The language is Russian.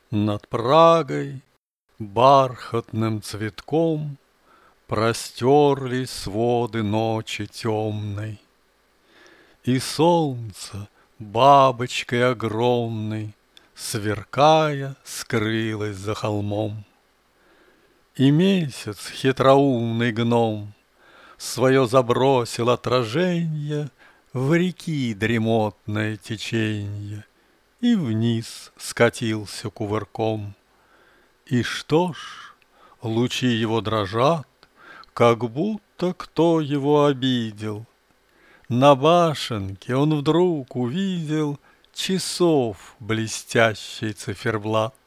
Над Прагой бархатным цветком Простерлись своды ночи темной, И солнце бабочкой огромной, Сверкая, скрылось за холмом. И месяц, хитроумный гном, Свое забросил отраженье В реки дремотное теченье И вниз скатился кувырком. И что ж, лучи его дрожат, Как будто кто его обидел. На башенке он вдруг увидел Часов блестящий циферблат.